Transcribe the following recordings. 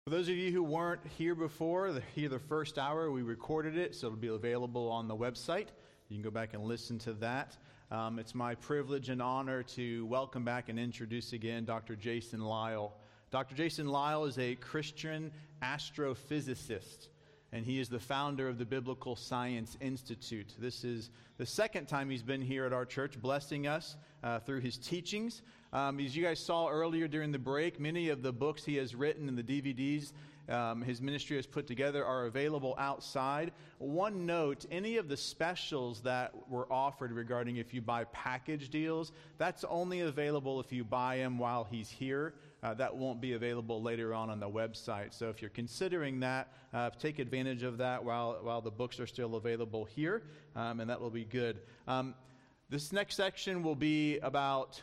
For those of you who weren't here before, the first hour, we recorded it, so it'll be available on the website. You can go back and listen to that. It's my privilege and honor to welcome back and introduce again Dr. Jason Lisle. Dr. Jason Lisle is a Christian astrophysicist, and he is the founder of the Biblical Science Institute. This is the second time he's been here at our church, blessing us through his teachings. As you guys saw earlier during the break, many of the books he has written and the DVDs his ministry has put together are available outside. One note, any of the specials that were offered regarding if you buy package deals, that's only available if you buy them while he's here. That won't be available later on the website. So if you're considering that, take advantage of that while the books are still available here, and that will be good. This next section will be about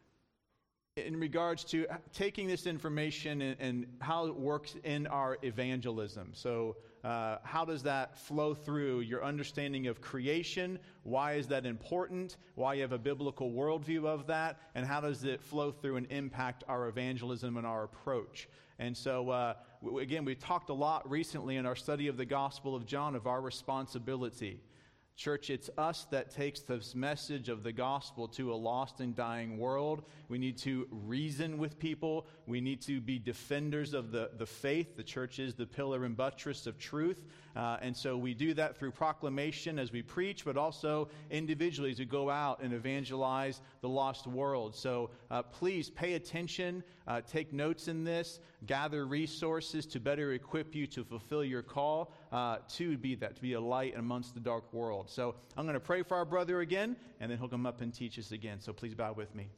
in regards to taking this information and how it works in our evangelism. So how does that flow through your understanding of creation? Why is that important? Why you have a biblical worldview of that? And how does it flow through and impact our evangelism and our approach? And so, again, we talked a lot recently in our study of the Gospel of John of our responsibility. Church, it's us that takes this message of the gospel to a lost and dying world. We need to reason with people. We need to be defenders of the faith. The church is the pillar and buttress of truth. And so we do that through proclamation as we preach, but also individually as we go out and evangelize the lost world. So please pay attention, take notes in this, gather resources to better equip you to fulfill your call to be a light amongst the dark world. So I'm going to pray for our brother again, and then he'll come up and teach us again. So please bow with me.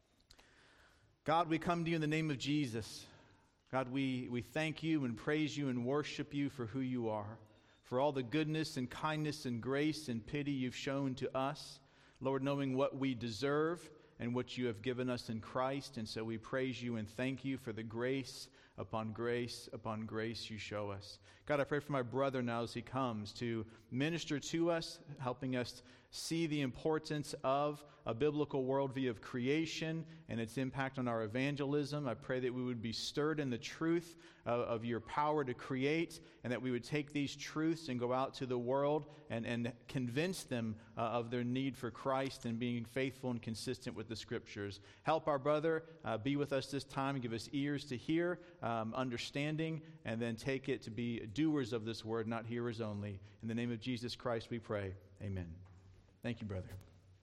God, we come to you in the name of Jesus. God, we thank you and praise you and worship you for who you are, for all the goodness and kindness and grace and pity you've shown to us. Lord, knowing what we deserve and what you have given us in Christ. And so we praise you and thank you for the grace upon grace upon grace you show us. God, I pray for my brother now as he comes to minister to us, helping us see the importance of a biblical worldview of creation and its impact on our evangelism. I pray that we would be stirred in the truth of your power to create, and that we would take these truths and go out to the world and convince them of their need for Christ and being faithful and consistent with the Scriptures. Help our brother be with us this time and give us ears to hear, understanding, and then take it to be doers of this word, not hearers only. In the name of Jesus Christ we pray. Amen. Thank you, brother.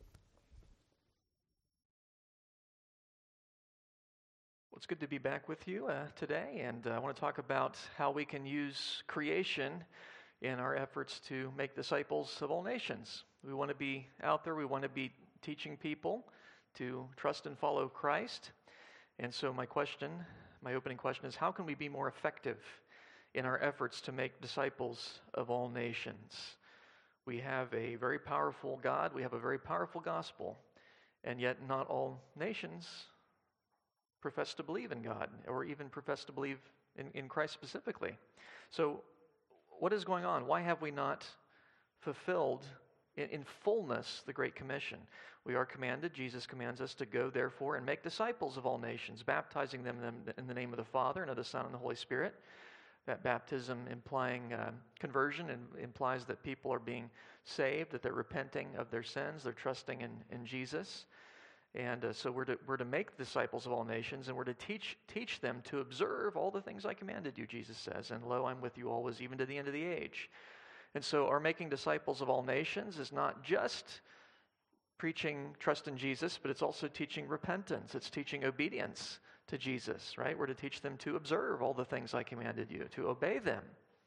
Well, it's good to be back with you today, and I want to talk about how we can use creation in our efforts to make disciples of all nations. We want to be out there, we want to be teaching people to trust and follow Christ. And so my opening question is, how can we be more effective in our efforts to make disciples of all nations? We have a very powerful God, we have a very powerful gospel, and yet not all nations profess to believe in God, or even profess to believe in Christ specifically. So what is going on? Why have we not fulfilled in fullness the Great Commission? We are commanded, Jesus commands us to go therefore and make disciples of all nations, baptizing them in the name of the Father and of the Son and the Holy Spirit. That baptism implying conversion and implies that people are being saved, that they're repenting of their sins, they're trusting in Jesus. And so we're to make disciples of all nations, and we're to teach them to observe all the things I commanded you, Jesus says. And lo, I'm with you always, even to the end of the age. And so our making disciples of all nations is not just preaching trust in Jesus, but it's also teaching repentance. It's teaching obedience to Jesus, right? We're to teach them to observe all the things I commanded you, to obey them.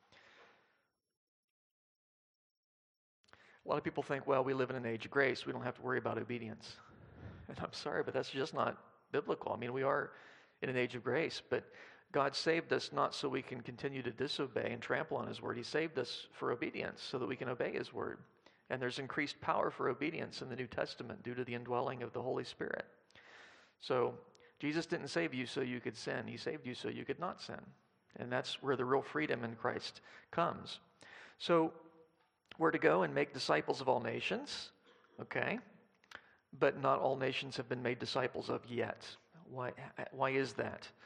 A lot of people think, well, we live in an age of grace. We don't have to worry about obedience. And I'm sorry, but that's just not biblical. I mean, we are in an age of grace, but God saved us not so we can continue to disobey and trample on His word. He saved us for obedience so that we can obey His word. And there's increased power for obedience in the New Testament due to the indwelling of the Holy Spirit. So Jesus didn't save you so you could sin. He saved you so you could not sin. And that's where the real freedom in Christ comes. So we're to go and make disciples of all nations, okay? But not all nations have been made disciples of yet. Why is that?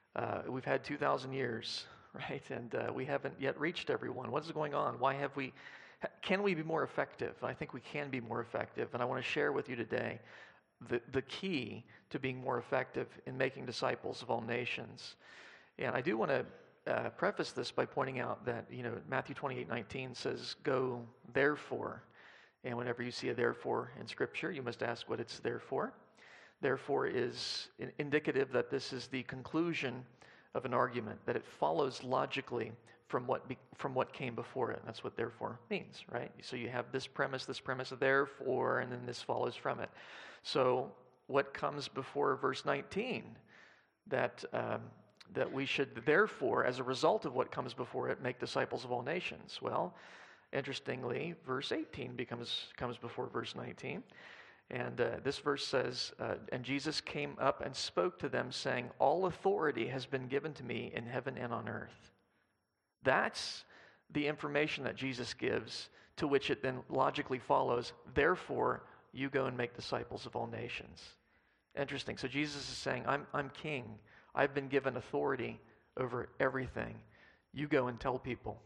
We've had 2,000 years, right? And we haven't yet reached everyone. What is going on? Can we be more effective? I think we can be more effective. And I want to share with you today the key to being more effective in making disciples of all nations. And I do want to preface this by pointing out that, Matthew 28:19 says, "Go therefore." And whenever you see a therefore in Scripture, you must ask what it's there for. Therefore is indicative that this is the conclusion of an argument, that it follows logically from what came before it. That's what therefore means, right? So you have this premise, therefore, and then this follows from it. So what comes before verse 19? That we should therefore, as a result of what comes before it, make disciples of all nations. Well, interestingly, verse 18 comes before verse 19. And this verse says, "And Jesus came up and spoke to them, saying, 'All authority has been given to me in heaven and on earth.'" That's the information that Jesus gives, to which it then logically follows, "Therefore, you go and make disciples of all nations." Interesting. So Jesus is saying, I'm king. I've been given authority over everything. You go and tell people.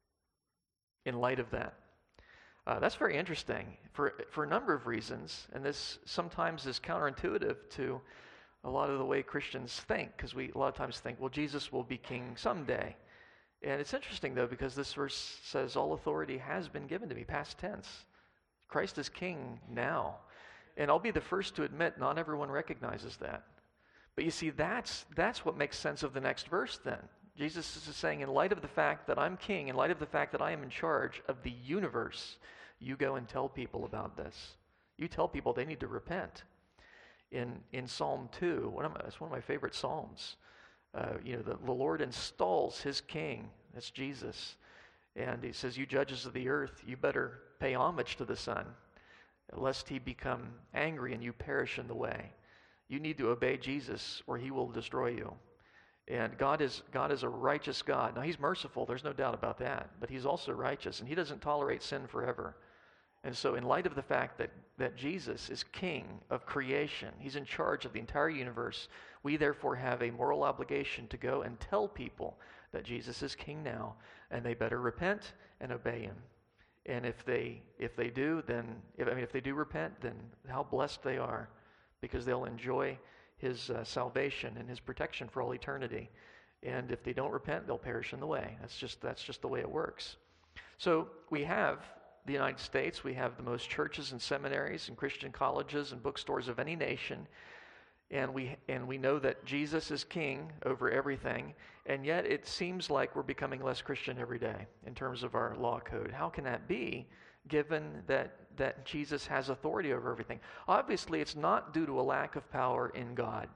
In light of that. That's very interesting for a number of reasons, and this sometimes is counterintuitive to a lot of the way Christians think, because we a lot of times think, well, Jesus will be king someday. And it's interesting, though, because this verse says, "All authority has been given to me," past tense. Christ is king now. And I'll be the first to admit not everyone recognizes that. But you see, that's what makes sense of the next verse then. Jesus is saying, in light of the fact that I'm king, in light of the fact that I am in charge of the universe, you go and tell people about this. You tell people they need to repent. In Psalm 2, it's one of my favorite psalms. The Lord installs his king, that's Jesus. And he says, "You judges of the earth, you better pay homage to the Son, lest he become angry and you perish in the way." You need to obey Jesus or he will destroy you. And God is a righteous God. Now, he's merciful, there's no doubt about that, but he's also righteous, and he doesn't tolerate sin forever. And so in light of the fact that Jesus is king of creation, he's in charge of the entire universe, we therefore have a moral obligation to go and tell people that Jesus is king now, and they better repent and obey him. And if they do repent, then how blessed they are, because they'll enjoy his salvation and his protection for all eternity. And if they don't repent, they'll perish in the way. That's just the way it works. So we have the United States. We have the most churches and seminaries and Christian colleges and bookstores of any nation. And we know that Jesus is king over everything. And yet it seems like we're becoming less Christian every day in terms of our law code. How can that be, given that Jesus has authority over everything? Obviously, it's not due to a lack of power in God,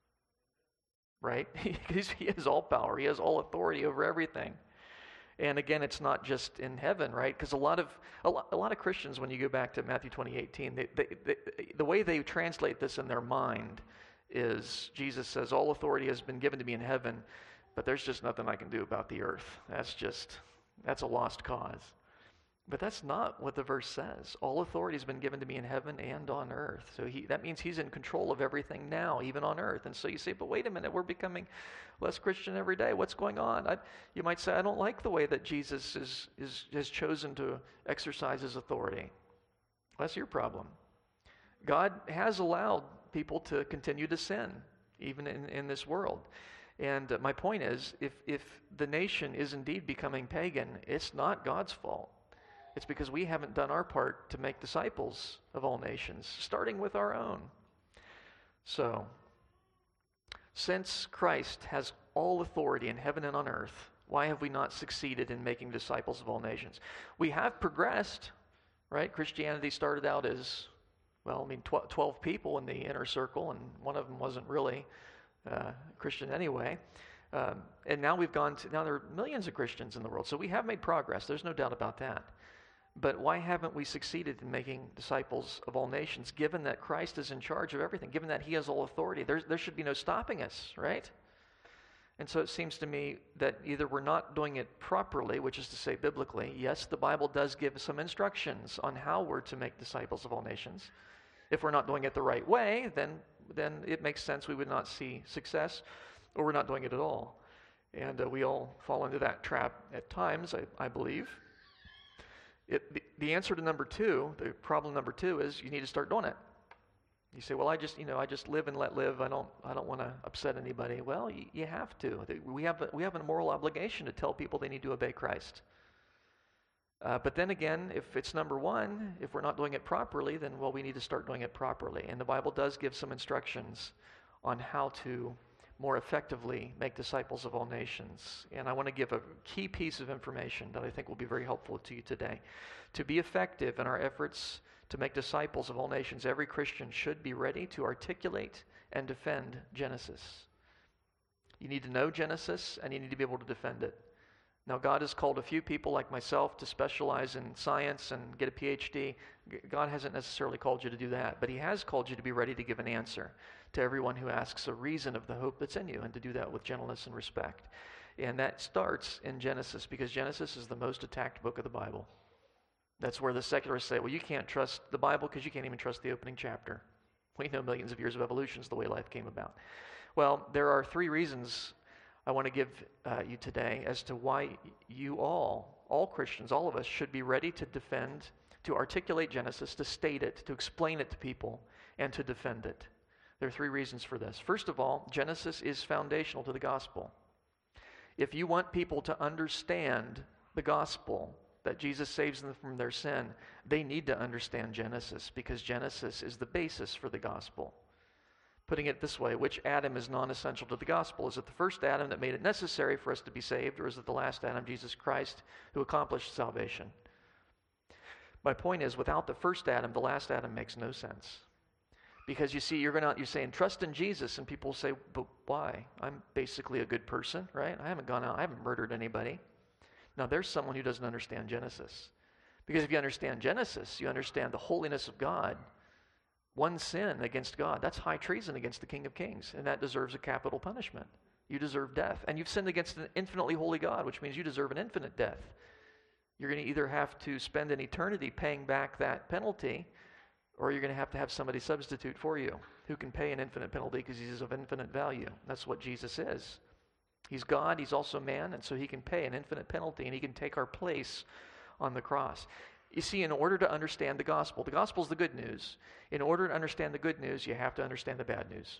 right? Because he has all power. He has all authority over everything. And again, it's not just in heaven, right? Because a lot of Christians, when you go back to Matthew 20:18, the way they translate this in their mind is Jesus says, "All authority has been given to me in heaven, but there's just nothing I can do about the earth." That's a lost cause. But that's not what the verse says. All authority has been given to me in heaven and on earth. So that means he's in control of everything now, even on earth. And so you say, but wait a minute, we're becoming less Christian every day. What's going on? You might say, I don't like the way that Jesus has chosen to exercise his authority. Well, that's your problem. God has allowed people to continue to sin, even in this world. And my point is, if the nation is indeed becoming pagan, it's not God's fault. It's because we haven't done our part to make disciples of all nations, starting with our own. So, since Christ has all authority in heaven and on earth, why have we not succeeded in making disciples of all nations? We have progressed, right? Christianity started out as, 12 people in the inner circle, and one of them wasn't really Christian anyway. And now now there are millions of Christians in the world. So we have made progress. There's no doubt about that. But why haven't we succeeded in making disciples of all nations, given that Christ is in charge of everything, given that he has all authority? There should be no stopping us, right? And so it seems to me that either we're not doing it properly, which is to say biblically. Yes, the Bible does give some instructions on how we're to make disciples of all nations. If we're not doing it the right way, then it makes sense we would not see success. or we're not doing it at all. And we all fall into that trap at times, I believe. The answer to number two, the problem number two, is you need to start doing it. You say, well, I just live and let live. I don't want to upset anybody. Well, you have to. We have a moral obligation to tell people they need to obey Christ. But then again, if it's number one, if we're not doing it properly, then, well, we need to start doing it properly. And the Bible does give some instructions on how to more effectively make disciples of all nations. And I want to give a key piece of information that I think will be very helpful to you today. To be effective in our efforts to make disciples of all nations, every Christian should be ready to articulate and defend Genesis. You need to know Genesis, and you need to be able to defend it. Now, God has called a few people like myself to specialize in science and get a PhD. God hasn't necessarily called you to do that, but He has called you to be ready to give an answer to everyone who asks a reason of the hope that's in you, and to do that with gentleness and respect. And that starts in Genesis, because Genesis is the most attacked book of the Bible. That's where the secularists say, well, you can't trust the Bible because you can't even trust the opening chapter. We know millions of years of evolution is the way life came about. Well, there are three reasons I want to give you today as to why you all Christians, all of us, should be ready to defend, to articulate Genesis, to state it, to explain it to people, and to defend it. There are three reasons for this. First of all, Genesis is foundational to the gospel. If you want people to understand the gospel, that Jesus saves them from their sin, they need to understand Genesis, because Genesis is the basis for the gospel. Putting it this way, which Adam is non-essential to the gospel? Is it the first Adam that made it necessary for us to be saved, or is it the last Adam, Jesus Christ, who accomplished salvation? My point is, without the first Adam, the last Adam makes no sense. Because you see, you're saying, trust in Jesus, and people say, but why? I'm basically a good person, right? I haven't gone out, I haven't murdered anybody. Now, there's someone who doesn't understand Genesis. Because if you understand Genesis, you understand the holiness of God. One sin against God, that's high treason against the King of Kings, and that deserves a capital punishment. You deserve death. And you've sinned against an infinitely holy God, which means you deserve an infinite death. You're going to either have to spend an eternity paying back that penalty, or you're going to have somebody substitute for you who can pay an infinite penalty because he's of infinite value. That's what Jesus is. He's God, He's also man, and so He can pay an infinite penalty, and He can take our place on the cross. You see, in order to understand the gospel is the good news. In order to understand the good news, you have to understand the bad news.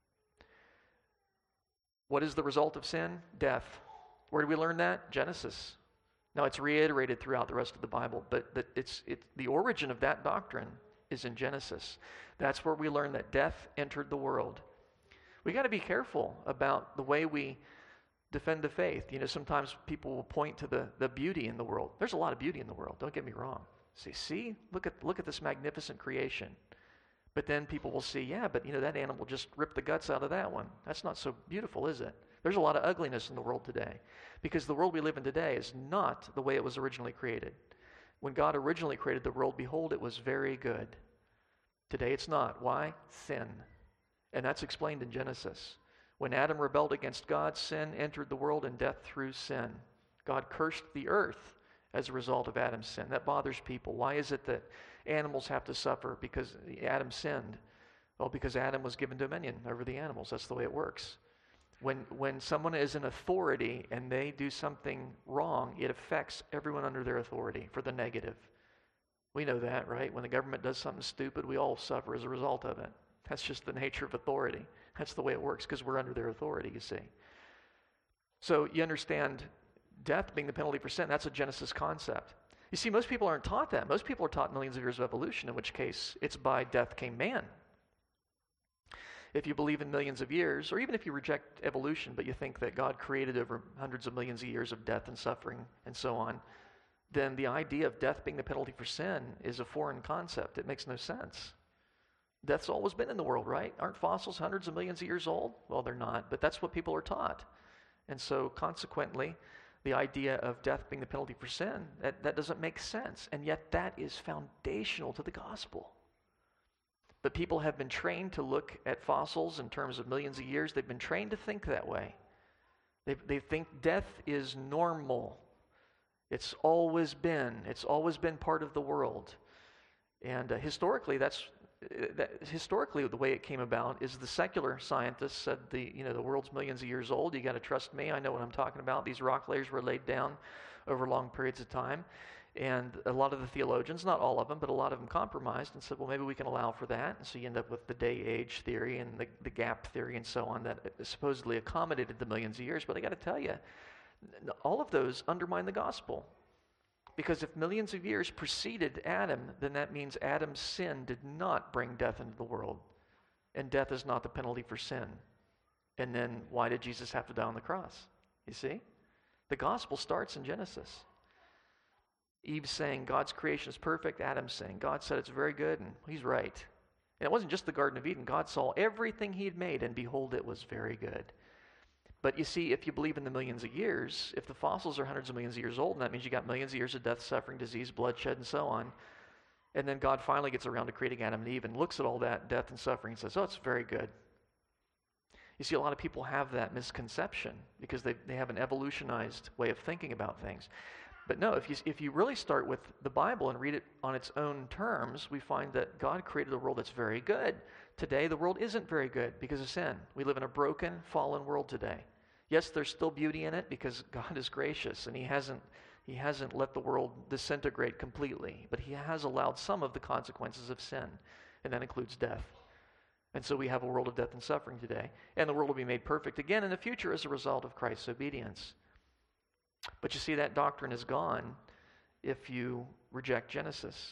What is the result of sin? Death. Where do we learn that? Genesis. Now, it's reiterated throughout the rest of the Bible, but the origin of that doctrine is in Genesis. That's where we learn that death entered the world. We got to be careful about the way we defend the faith. You know, sometimes people will point to the beauty in the world. There's a lot of beauty in the world, don't get me wrong. See, look at this magnificent creation. But then people will see, yeah, but that animal just ripped the guts out of that one. That's not so beautiful, is it? There's a lot of ugliness in the world today, because the world we live in today is not the way it was originally created. When God originally created the world, behold, it was very good. Today it's not. Why? Sin. And that's explained in Genesis. When Adam rebelled against God, sin entered the world, and death through sin. God cursed the earth as a result of Adam's sin. That bothers people. Why is it that animals have to suffer because Adam sinned? Well, because Adam was given dominion over the animals. That's the way it works. When someone is in authority and they do something wrong, it affects everyone under their authority for the negative. We know that, right? When the government does something stupid, we all suffer as a result of it. That's just the nature of authority. That's the way it works, because we're under their authority, you see. So you understand death being the penalty for sin. That's a Genesis concept. You see, most people aren't taught that. Most people are taught millions of years of evolution, in which case it's by death came man. If you believe in millions of years, or even if you reject evolution, but you think that God created over hundreds of millions of years of death and suffering and so on, then the idea of death being the penalty for sin is a foreign concept. It makes no sense. Death's always been in the world, right? Aren't fossils hundreds of millions of years old? Well, they're not, but that's what people are taught. And so consequently, the idea of death being the penalty for sin, that doesn't make sense. And yet that is foundational to the gospel. But people have been trained to look at fossils in terms of millions of years. They've been trained to think that way. They think death is normal. It's always been part of the world. And historically, that's historically, the way it came about is the secular scientists said the world's millions of years old. You got to trust me. I know what I'm talking about. These rock layers were laid down over long periods of time. And a lot of the theologians, not all of them, but a lot of them compromised and said, well, maybe we can allow for that. And so you end up with the day-age theory and the gap theory and so on that supposedly accommodated the millions of years. But I got to tell you, all of those undermine the gospel. Because if millions of years preceded Adam, then that means Adam's sin did not bring death into the world. And death is not the penalty for sin. And then why did Jesus have to die on the cross? You see? The gospel starts in Genesis. Eve saying God's creation is perfect. Adam saying God said it's very good, and he's right. And it wasn't just the Garden of Eden. God saw everything he had made, and behold, it was very good. But you see, if you believe in the millions of years, if the fossils are hundreds of millions of years old, and that means you got millions of years of death, suffering, disease, bloodshed, and so on, and then God finally gets around to creating Adam and Eve and looks at all that death and suffering and says, oh, it's very good. You see, a lot of people have that misconception because they have an evolutionized way of thinking about things. But no, if you really start with the Bible and read it on its own terms, we find that God created a world that's very good. Today, the world isn't very good because of sin. We live in a broken, fallen world today. Yes, there's still beauty in it because God is gracious and He hasn't let the world disintegrate completely, but He has allowed some of the consequences of sin, and that includes death. And so we have a world of death and suffering today, and the world will be made perfect again in the future as a result of Christ's obedience. But you see, that doctrine is gone if you reject Genesis.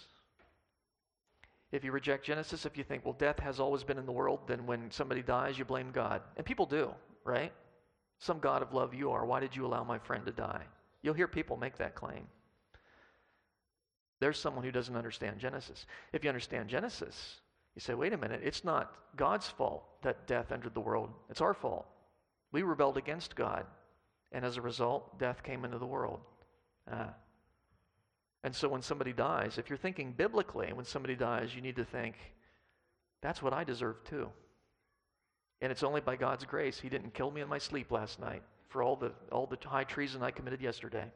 If you reject Genesis, if you think, well, death has always been in the world, then when somebody dies, you blame God. And people do, right? Some God of love you are. Why did you allow my friend to die? You'll hear people make that claim. There's someone who doesn't understand Genesis. If you understand Genesis, you say, wait a minute, it's not God's fault that death entered the world. It's our fault. We rebelled against God. And as a result, death came into the world. And so when somebody dies, if you're thinking biblically, when somebody dies, you need to think, that's what I deserve too. And it's only by God's grace He didn't kill me in my sleep last night for all the high treason I committed yesterday.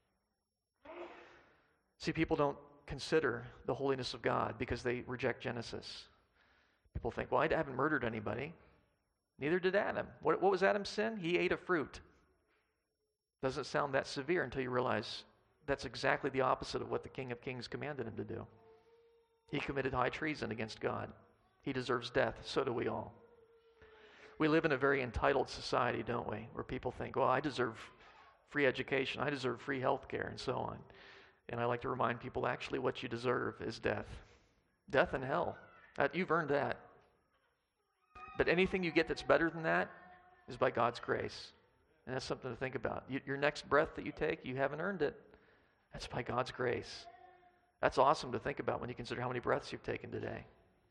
See, people don't consider the holiness of God because they reject Genesis. People think, well, I haven't murdered anybody. Neither did Adam. What was Adam's sin? He ate a fruit. Doesn't sound that severe until you realize that's exactly the opposite of what the King of Kings commanded him to do. He committed high treason against God. He deserves death. So do we all. We live in a very entitled society, don't we? Where people think, well, I deserve free education. I deserve free health care and so on. And I like to remind people, actually, what you deserve is death. Death and hell. You've earned that. But anything you get that's better than that is by God's grace. And that's something to think about. Your next breath that you take, you haven't earned it. That's by God's grace. That's awesome to think about when you consider how many breaths you've taken today.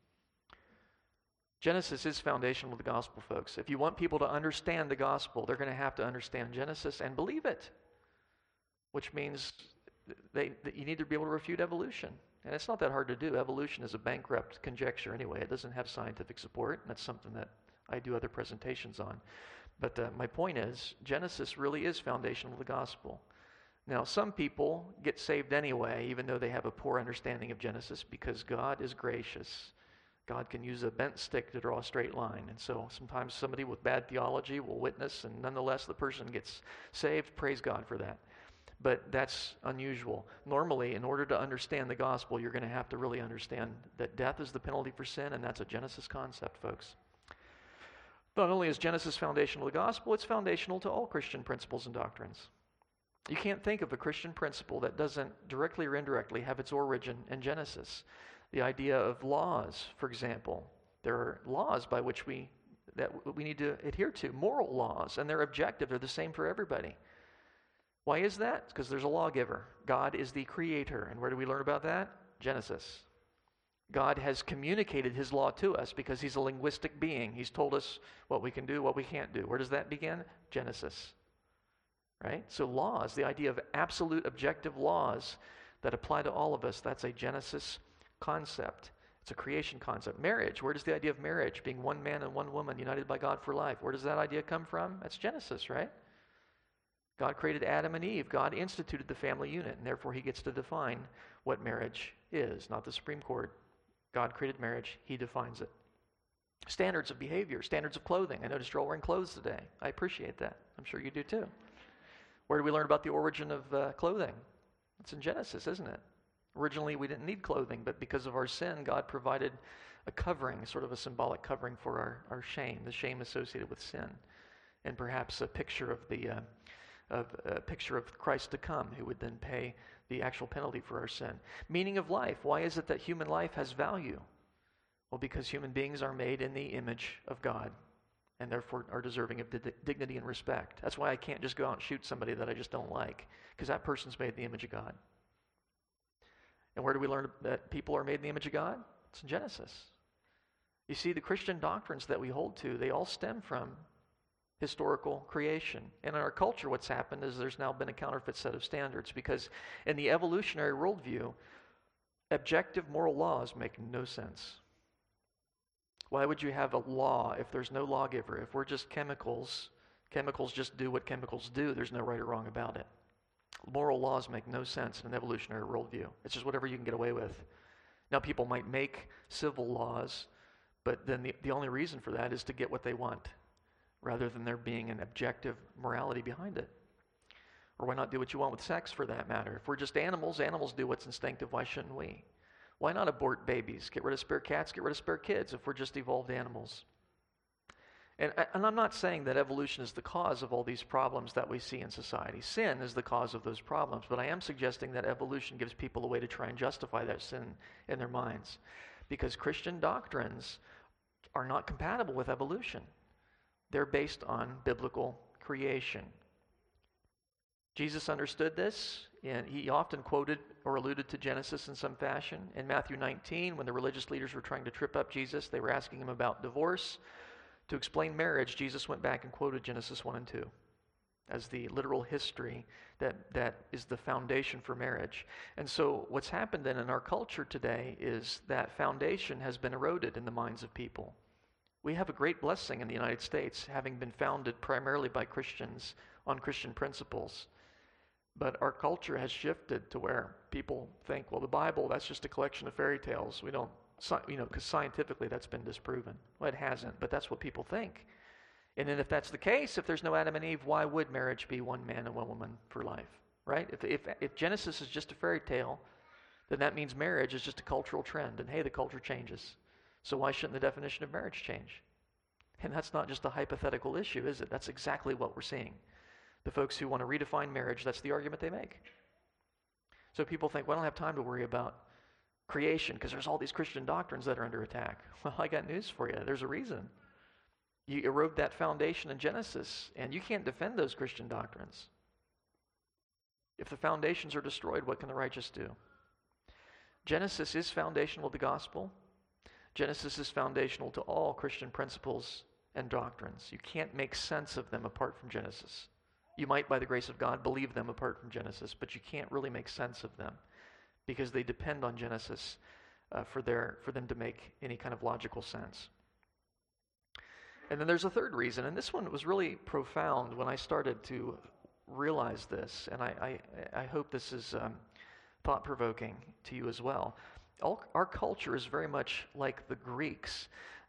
Genesis is foundational to the gospel, folks. If you want people to understand the gospel, they're going to have to understand Genesis and believe it, which means that you need to be able to refute evolution. And it's not that hard to do. Evolution is a bankrupt conjecture anyway. It doesn't have scientific support, and that's something that I do other presentations on. But my point is, Genesis really is foundational to the gospel. Now, some people get saved anyway, even though they have a poor understanding of Genesis, because God is gracious. God can use a bent stick to draw a straight line. And so sometimes somebody with bad theology will witness, and nonetheless the person gets saved. Praise God for that. But that's unusual. Normally, in order to understand the gospel, you're going to have to really understand that death is the penalty for sin, and that's a Genesis concept, folks. Not only is Genesis foundational to the gospel, it's foundational to all Christian principles and doctrines. You can't think of a Christian principle that doesn't directly or indirectly have its origin in Genesis. The idea of laws, for example. There are laws by which we need to adhere to, moral laws, and they're objective. They're the same for everybody. Why is that? Because there's a lawgiver. God is the creator. And where do we learn about that? Genesis. God has communicated His law to us because He's a linguistic being. He's told us what we can do, what we can't do. Where does that begin? Genesis. Right? So laws, the idea of absolute objective laws that apply to all of us, that's a Genesis concept. It's a creation concept. Marriage, where does the idea of marriage, being one man and one woman united by God for life, where does that idea come from? That's Genesis, right? God created Adam and Eve. God instituted the family unit, and therefore He gets to define what marriage is, not the Supreme Court. God created marriage. He defines it. Standards of behavior, standards of clothing. I noticed you're all wearing clothes today. I appreciate that. I'm sure you do too. Where do we learn about the origin of clothing? It's in Genesis, isn't it? Originally, we didn't need clothing, but because of our sin, God provided a covering, sort of a symbolic covering for our shame, the shame associated with sin, and perhaps a picture of Christ to come, who would then pay the actual penalty for our sin. Meaning of life. Why is it that human life has value? Well, because human beings are made in the image of God, and therefore are deserving of dignity and respect. That's why I can't just go out and shoot somebody that I just don't like, because that person's made in the image of God. And where do we learn that people are made in the image of God? It's in Genesis. You see, the Christian doctrines that we hold to, they all stem from historical creation. And in our culture, what's happened is there's now been a counterfeit set of standards, because in the evolutionary worldview, objective moral laws make no sense. Why would you have a law if there's no lawgiver? If we're just chemicals just do what chemicals do. There's no right or wrong about it. Moral laws make no sense in an evolutionary worldview. It's just whatever you can get away with. Now, people might make civil laws, but then the only reason for that is to get what they want, rather than there being an objective morality behind it. Or why not do what you want with sex, for that matter? If we're just animals do what's instinctive. Why shouldn't we? Why not abort babies? Get rid of spare cats, get rid of spare kids if we're just evolved animals. And I'm not saying that evolution is the cause of all these problems that we see in society. Sin is the cause of those problems, but I am suggesting that evolution gives people a way to try and justify that sin in their minds, because Christian doctrines are not compatible with evolution. They're based on biblical creation. Jesus understood this, and he often quoted or alluded to Genesis in some fashion. In Matthew 19, when the religious leaders were trying to trip up Jesus, they were asking him about divorce. To explain marriage, Jesus went back and quoted Genesis 1 and 2 as the literal history that is the foundation for marriage. And so what's happened then in our culture today is that foundation has been eroded in the minds of people. We have a great blessing in the United States, having been founded primarily by Christians on Christian principles. But our culture has shifted to where people think, well, the Bible, that's just a collection of fairy tales. We don't, because scientifically that's been disproven. Well, it hasn't, but that's what people think. And then if that's the case, if there's no Adam and Eve, why would marriage be one man and one woman for life, right? If Genesis is just a fairy tale, then that means marriage is just a cultural trend. And hey, the culture changes. So why shouldn't the definition of marriage change? And that's not just a hypothetical issue, is it? That's exactly what we're seeing. The folks who want to redefine marriage, that's the argument they make. So people think, well, I don't have time to worry about creation because there's all these Christian doctrines that are under attack. Well, I got news for you. There's a reason. You erode that foundation in Genesis, and you can't defend those Christian doctrines. If the foundations are destroyed, what can the righteous do? Genesis is foundational to the gospel. Genesis is foundational to all Christian principles and doctrines. You can't make sense of them apart from Genesis. You might, by the grace of God, believe them apart from Genesis, but you can't really make sense of them because they depend on Genesis for them to make any kind of logical sense. And then there's a third reason, and this one was really profound when I started to realize this, and I hope this is thought-provoking to you as well. Our culture is very much like the Greeks.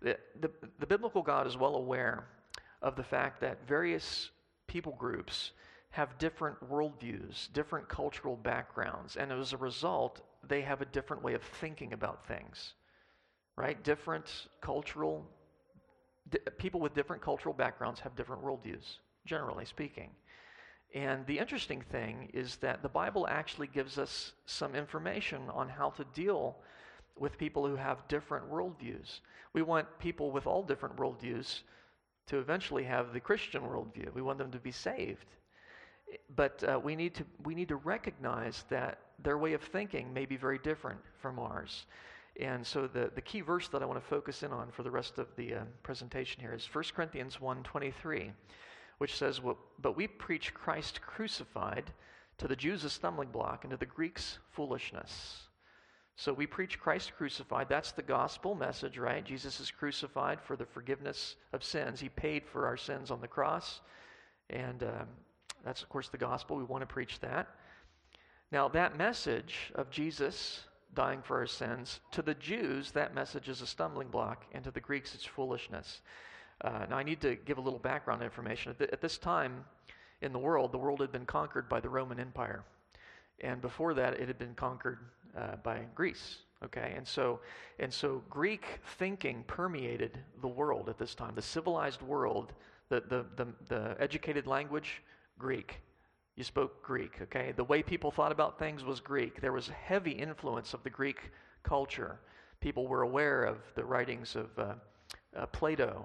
The biblical God is well aware of the fact that various people groups have different worldviews, different cultural backgrounds, and as a result, they have a different way of thinking about things, right? People with different cultural backgrounds have different worldviews, generally speaking. And the interesting thing is that the Bible actually gives us some information on how to deal with people who have different worldviews. We want people with all different worldviews to eventually have the Christian worldview. We want them to be saved. But we need to recognize that their way of thinking may be very different from ours. And so the key verse that I want to focus in on for the rest of the presentation here is 1 Corinthians 1:23, which says, "But we preach Christ crucified, to the Jews a stumbling block, and to the Greeks foolishness." So we preach Christ crucified. That's the gospel message, right? Jesus is crucified for the forgiveness of sins. He paid for our sins on the cross. And that's, of course, the gospel. We want to preach that. Now, that message of Jesus dying for our sins. To the Jews, that message is a stumbling block, and to the Greeks, it's foolishness. Now, I need to give a little background information. At this time in the world had been conquered by the Roman Empire. And before that, it had been conquered by Greece. Okay, and so Greek thinking permeated the world at this time. The civilized world, the educated language, Greek. You spoke Greek, okay? The way people thought about things was Greek. There was a heavy influence of the Greek culture. People were aware of the writings of Plato,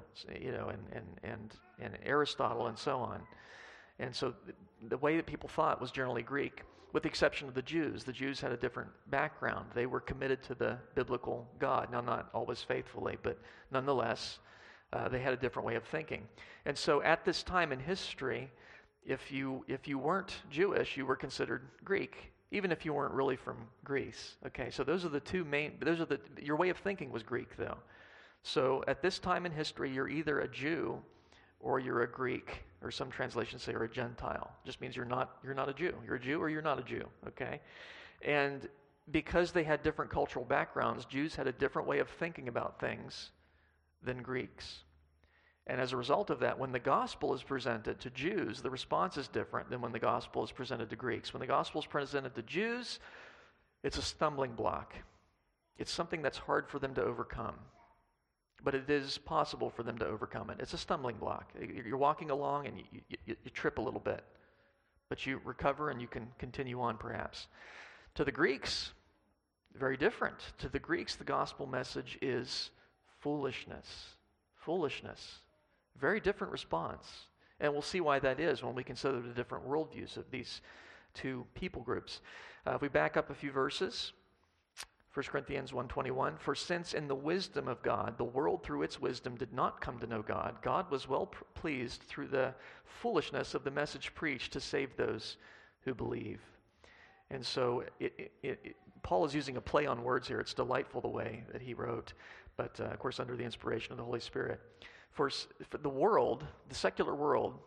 and Aristotle, and so on. And so the way that people thought was generally Greek, with the exception of the Jews. The Jews had a different background. They were committed to the biblical God. Now, not always faithfully, but nonetheless, they had a different way of thinking. And so at this time in history, if you weren't Jewish, you were considered Greek, even if you weren't really from Greece. Okay, so those are the two main. Your way of thinking was Greek, though. So at this time in history, you're either a Jew or you're a Greek, or some translations say you're a Gentile. Just means you're not a Jew. You're a Jew or you're not a Jew. Okay, and because they had different cultural backgrounds, Jews had a different way of thinking about things than Greeks. And as a result of that, when the gospel is presented to Jews, the response is different than when the gospel is presented to Greeks. When the gospel is presented to Jews, it's a stumbling block. It's something that's hard for them to overcome. But it is possible for them to overcome it. It's a stumbling block. You're walking along and you trip a little bit. But you recover and you can continue on perhaps. To the Greeks, very different. To the Greeks, the gospel message is foolishness. Foolishness. Very different response. And we'll see why that is when we consider the different worldviews of these two people groups. If we back up a few verses, 1 Corinthians 1:21, for since in the wisdom of God, the world through its wisdom did not come to know God, God was well pleased through the foolishness of the message preached to save those who believe. And so Paul is using a play on words here. It's delightful the way that he wrote, but of course under the inspiration of the Holy Spirit. For the world, the secular world,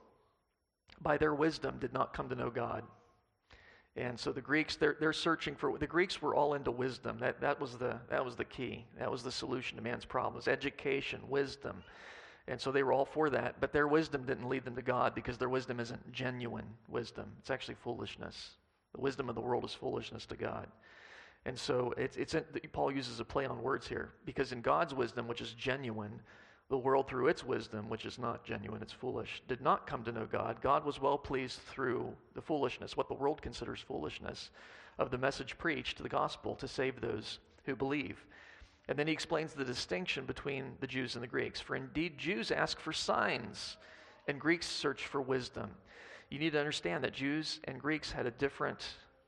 by their wisdom did not come to know God. And so the Greeks, they're searching for, the Greeks were all into wisdom. That was the key. That was the solution to man's problems. Education, wisdom. And so they were all for that, but their wisdom didn't lead them to God because their wisdom isn't genuine wisdom. It's actually foolishness. The wisdom of the world is foolishness to God. And so Paul uses a play on words here, because in God's wisdom, which is genuine, the world through its wisdom, which is not genuine, it's foolish, did not come to know God. God was well pleased through the foolishness, what the world considers foolishness, of the message preached, the gospel, to save those who believe. And then he explains the distinction between the Jews and the Greeks. For indeed, Jews ask for signs, and Greeks search for wisdom. You need to understand that Jews and Greeks had a different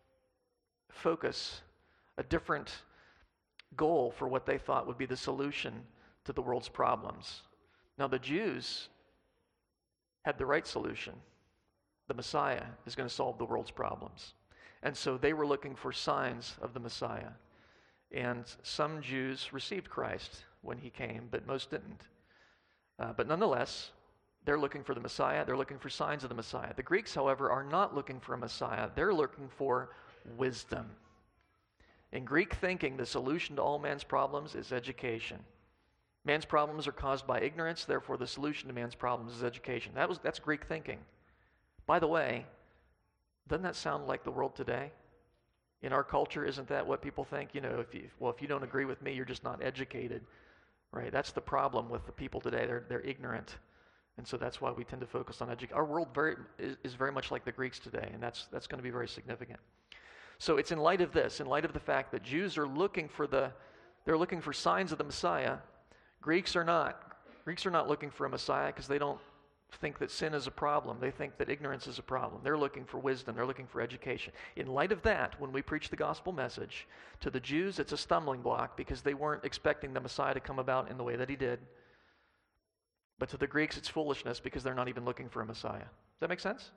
focus, a different goal for what they thought would be the solution to the world's problems. Now, the Jews had the right solution. The Messiah is going to solve the world's problems. And so they were looking for signs of the Messiah. And some Jews received Christ when he came, but most didn't. But nonetheless, they're looking for the Messiah. They're looking for signs of the Messiah. The Greeks, however, are not looking for a Messiah. They're looking for wisdom. In Greek thinking, the solution to all man's problems is education. Man's problems are caused by ignorance, therefore the solution to man's problems is education. That's Greek thinking. By the way, doesn't that sound like the world today? In our culture, isn't that what people think? You know, if you don't agree with me, you're just not educated, right? That's the problem with the people today. They're ignorant, and so that's why we tend to focus on education. Our world is very much like the Greeks today, and that's going to be very significant. So it's in light of this, in light of the fact that Jews are looking for signs of the Messiah. Greeks are not. Greeks are not looking for a Messiah because they don't think that sin is a problem. They think that ignorance is a problem. They're looking for wisdom. They're looking for education. In light of that, when we preach the gospel message, to the Jews, it's a stumbling block because they weren't expecting the Messiah to come about in the way that he did. But to the Greeks, it's foolishness because they're not even looking for a Messiah. Does that make sense?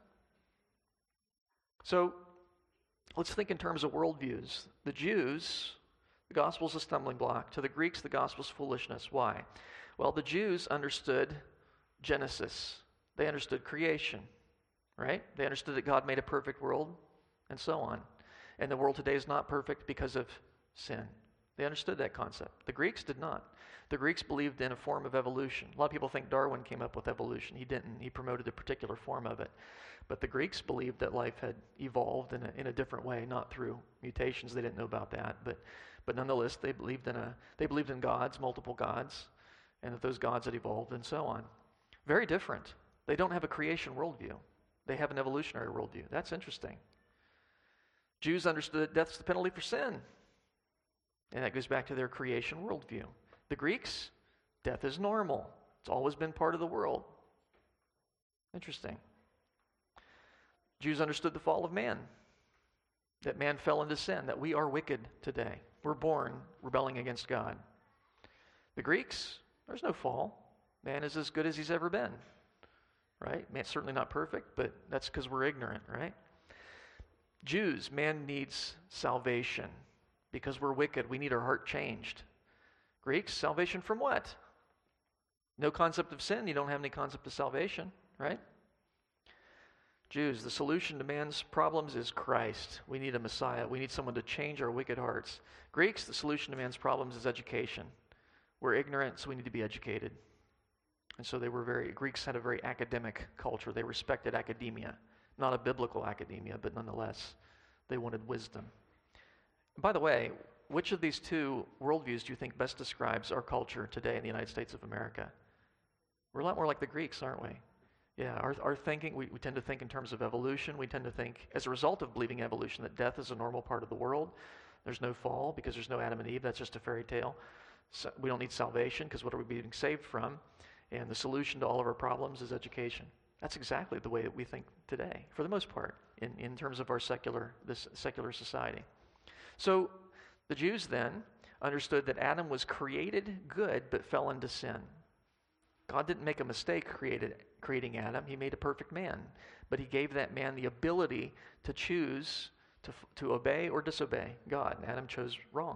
So let's think in terms of worldviews. The Jews, the gospel is a stumbling block. To the Greeks, the gospel is foolishness. Why? Well, the Jews understood Genesis. They understood creation, right? They understood that God made a perfect world, and so on. And the world today is not perfect because of sin. They understood that concept. The Greeks did not. The Greeks believed in a form of evolution. A lot of people think Darwin came up with evolution. He didn't. He promoted a particular form of it. But the Greeks believed that life had evolved in a different way, not through mutations. They didn't know about that. But nonetheless, they believed in gods, multiple gods, and that those gods had evolved and so on. Very different. They don't have a creation worldview. They have an evolutionary worldview. That's interesting. Jews understood that death's the penalty for sin. And that goes back to their creation worldview. The Greeks, death is normal. It's always been part of the world. Interesting. Jews understood the fall of man, that man fell into sin, that we are wicked today. We're born rebelling against God. The Greeks, there's no fall. Man is as good as he's ever been, right? Man's certainly not perfect, but that's because we're ignorant, right? Jews, man needs salvation. Because we're wicked, we need our heart changed. Greeks, salvation from what? No concept of sin, you don't have any concept of salvation, right? Jews, the solution to man's problems is Christ. We need a Messiah. We need someone to change our wicked hearts. Greeks, the solution to man's problems is education. We're ignorant, so we need to be educated. And so Greeks had a very academic culture. They respected academia. Not a biblical academia, but nonetheless, they wanted wisdom. By the way, which of these two worldviews do you think best describes our culture today in the United States of America? We're a lot more like the Greeks, aren't we? Yeah, our thinking, we tend to think in terms of evolution. We tend to think, as a result of believing evolution, that death is a normal part of the world. There's no fall because there's no Adam and Eve. That's just a fairy tale. So we don't need salvation because what are we being saved from? And the solution to all of our problems is education. That's exactly the way that we think today, for the most part, in terms of this secular society. So the Jews then understood that Adam was created good but fell into sin. God didn't make a mistake creating Adam. He made a perfect man. But he gave that man the ability to choose to obey or disobey God. And Adam chose wrong.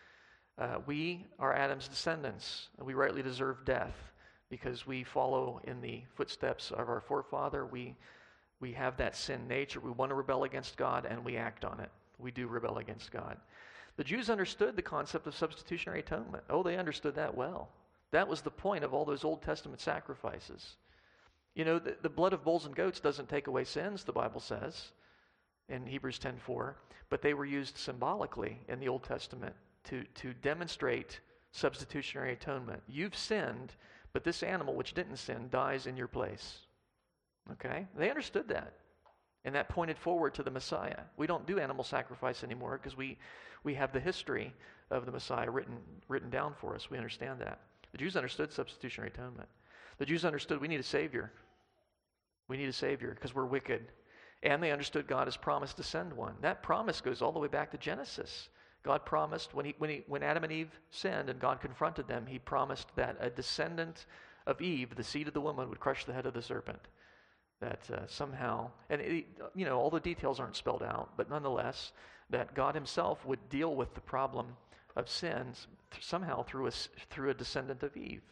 We are Adam's descendants. And we rightly deserve death because we follow in the footsteps of our forefather. We have that sin nature. We want to rebel against God and we act on it. We do rebel against God. The Jews understood the concept of substitutionary atonement. Oh, they understood that well. That was the point of all those Old Testament sacrifices. You know, the blood of bulls and goats doesn't take away sins, the Bible says in Hebrews 10:4, but they were used symbolically in the Old Testament to demonstrate substitutionary atonement. You've sinned, but this animal which didn't sin dies in your place. Okay? They understood that. And that pointed forward to the Messiah. We don't do animal sacrifice anymore because we have the history of the Messiah written down for us. We understand that. The Jews understood substitutionary atonement. The Jews understood we need a Savior. We need a Savior because we're wicked. And they understood God has promised to send one. That promise goes all the way back to Genesis. God promised when Adam and Eve sinned and God confronted them, he promised that a descendant of Eve, the seed of the woman, would crush the head of the serpent. That somehow, and all the details aren't spelled out, but nonetheless, that God himself would deal with the problem of sins somehow through a descendant of Eve.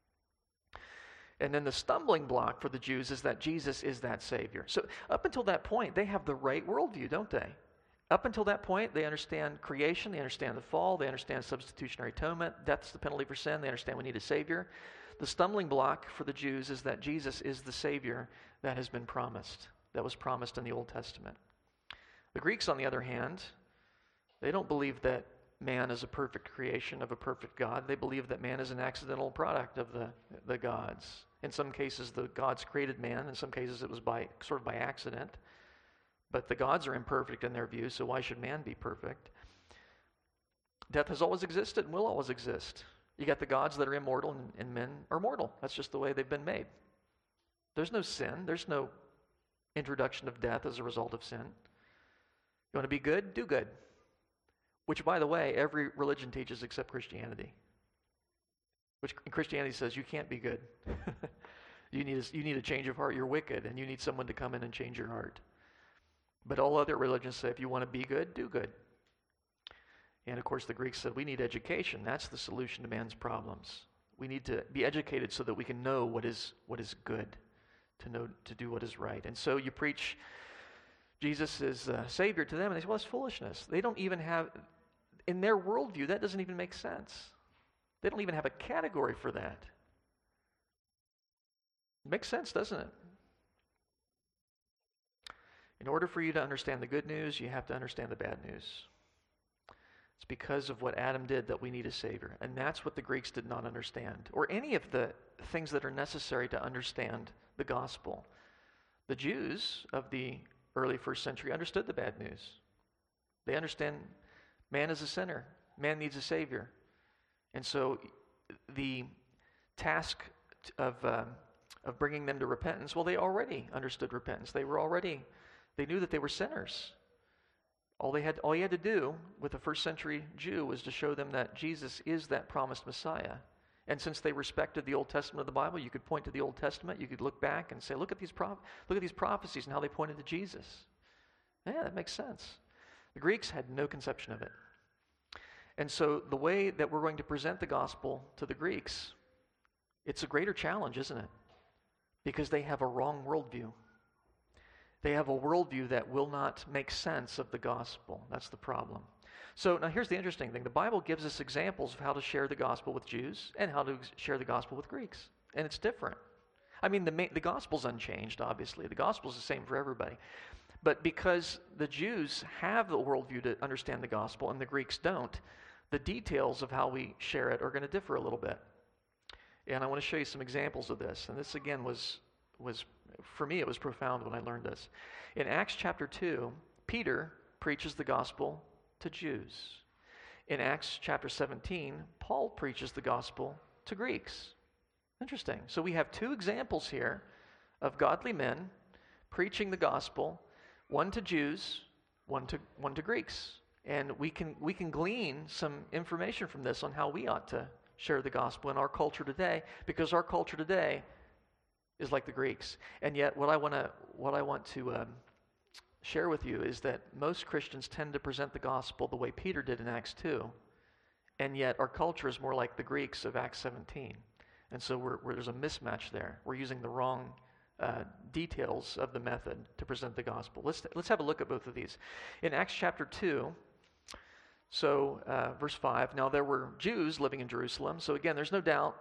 And then the stumbling block for the Jews is that Jesus is that Savior. So up until that point, they have the right worldview, don't they? Up until that point, they understand creation, they understand the fall, they understand substitutionary atonement, death's the penalty for sin, they understand we need a Savior. The stumbling block for the Jews is that Jesus is the Savior that has been promised, that was promised in the Old Testament. The Greeks, on the other hand, they don't believe that man is a perfect creation of a perfect God. They believe that man is an accidental product of the gods. In some cases, the gods created man. In some cases, it was by accident. But the gods are imperfect in their view, so why should man be perfect? Death has always existed and will always exist. You got the gods that are immortal and men are mortal. That's just the way they've been made. There's no sin. There's no introduction of death as a result of sin. You want to be good? Do good. Which, by the way, every religion teaches except Christianity. Which Christianity says you can't be good. You need a change of heart. You're wicked, and you need someone to come in and change your heart. But all other religions say if you want to be good, do good. And of course, the Greeks said we need education. That's the solution to man's problems. We need to be educated so that we can know what is good, to do what is right. And so you preach Jesus is Savior to them, and they say, well, that's foolishness. They don't even have, In their worldview, that doesn't even make sense. They don't even have a category for that. It makes sense, doesn't it? In order for you to understand the good news, you have to understand the bad news. It's because of what Adam did that we need a Savior. And that's what the Greeks did not understand, or any of the things that are necessary to understand the gospel. The Jews of the early first century understood the bad news. They understand man is a sinner. Man needs a Savior. And so the task of bringing them to repentance, well, they already understood repentance. They knew that they were sinners. All he had to do with a first century Jew was to show them that Jesus is that promised Messiah. And since they respected the Old Testament of the Bible, you could point to the Old Testament. You could look back and say, look at these prophecies and how they pointed to Jesus. Yeah, that makes sense. The Greeks had no conception of it. And so the way that we're going to present the gospel to the Greeks, it's a greater challenge, isn't it? Because they have a wrong worldview. They have a worldview that will not make sense of the gospel. That's the problem. So now here's the interesting thing. The Bible gives us examples of how to share the gospel with Jews and how to share the gospel with Greeks. And it's different. I mean, the gospel's unchanged, obviously. The gospel's the same for everybody. But because the Jews have the worldview to understand the gospel and the Greeks don't, the details of how we share it are going to differ a little bit. And I want to show you some examples of this. And this, again, was for me, it was profound when I learned this. In Acts chapter 2, Peter preaches the gospel to Jews. In Acts chapter 17, Paul preaches the gospel to Greeks. Interesting. So we have two examples here of godly men preaching the gospel, one to Jews, one to Greeks. And we can glean some information from this on how we ought to share the gospel in our culture today, because our culture today is like the Greeks. And yet what I want to share with you is that most Christians tend to present the gospel the way Peter did in Acts 2, and yet our culture is more like the Greeks of Acts 17. And so there's a mismatch there. We're using the wrong details of the method to present the gospel. Let's have a look at both of these. In Acts chapter 2, so verse 5, now there were Jews living in Jerusalem. So again, there's no doubt